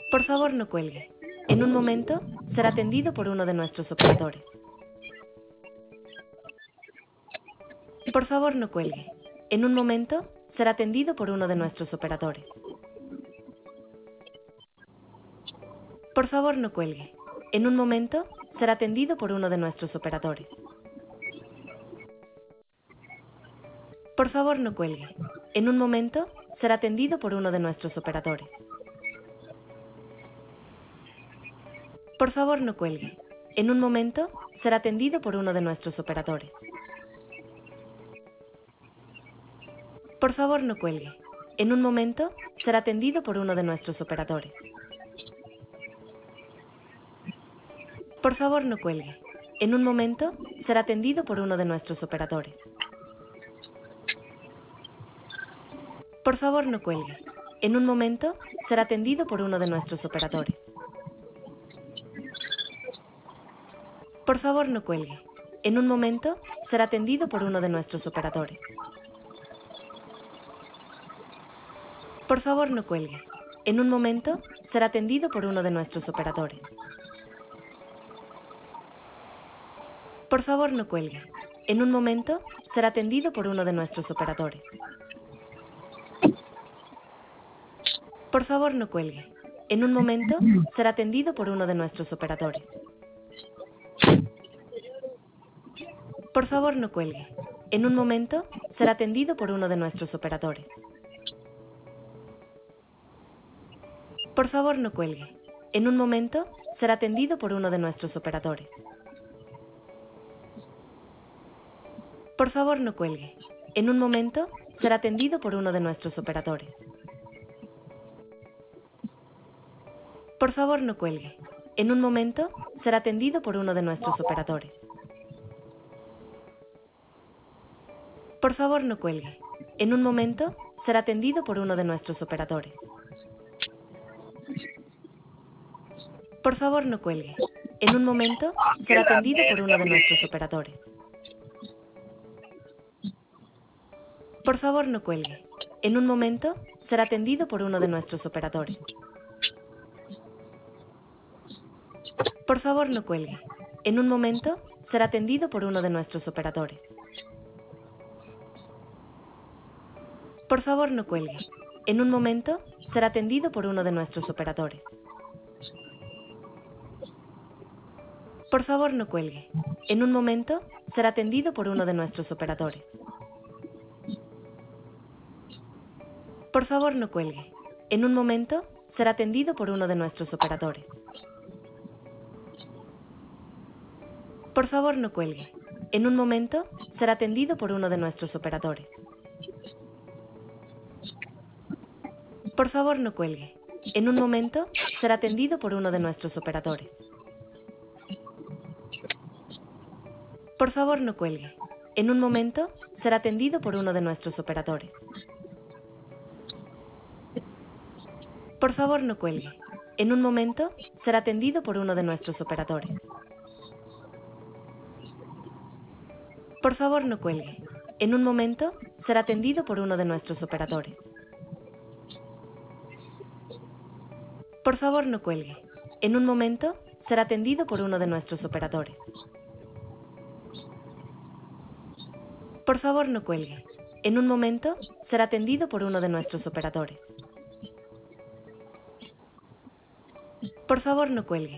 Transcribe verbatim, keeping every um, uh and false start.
Por favor, no cuelgue. En un momento será atendido por uno de nuestros operadores. Por favor, no cuelgue. En un momento será atendido por uno de nuestros operadores. Por favor, no cuelgue. En un momento será atendido por uno de nuestros operadores. Por favor, no cuelgue. En un momento será atendido por uno de nuestros operadores. Por favor, no cuelgue. En un momento será atendido por uno de nuestros operadores. Por favor, no cuelgue. En un momento será atendido por uno de nuestros operadores. Por favor, no cuelgue. En un momento será atendido por uno de nuestros operadores. Por favor, no cuelgue. En un momento será atendido por uno de nuestros operadores. Por favor, no cuelgue. En un momento será atendido por uno de nuestros operadores. Por favor, no cuelgue. En un momento será atendido por uno de nuestros operadores. Por favor, no cuelgue. En un momento será atendido por uno de nuestros operadores. Por favor, no cuelgue. En un momento será atendido por uno de nuestros operadores. Por favor, no cuelgue. En un momento será atendido por uno de nuestros operadores. Por favor, no cuelgue. En un momento será atendido por uno de nuestros operadores. Por favor, no cuelgue. En un momento será atendido por uno de nuestros operadores. Por favor, no cuelgue. En un momento será atendido por uno de nuestros operadores. Por favor, no cuelgue. En un momento será atendido por uno de nuestros operadores. Por favor, no cuelgue. En un momento será atendido por uno de nuestros operadores. Por favor, no cuelgue. En un momento será atendido por uno de nuestros operadores. Por favor, no cuelgue. En un momento será atendido por uno de nuestros operadores. Por favor, no cuelgue. En un momento será atendido por uno de nuestros operadores. Por favor, no cuelgue. En un momento será atendido por uno de nuestros operadores. Por favor, no cuelgue. En un momento será atendido por uno de nuestros operadores. Por favor, no cuelgue. En un momento será atendido por uno de nuestros operadores. Por favor, no cuelgue. En un momento será atendido por uno de nuestros operadores. Por favor, no cuelgue. En un momento será atendido por uno de nuestros operadores. Por favor, no cuelgue. En un momento será atendido por uno de nuestros operadores. Por favor, no cuelgue. En un momento será atendido por uno de nuestros operadores. Por favor, no cuelgue. En un momento será atendido por uno de nuestros operadores. Por favor, no cuelgue. En un momento será atendido por uno de nuestros operadores. Por favor, no cuelgue.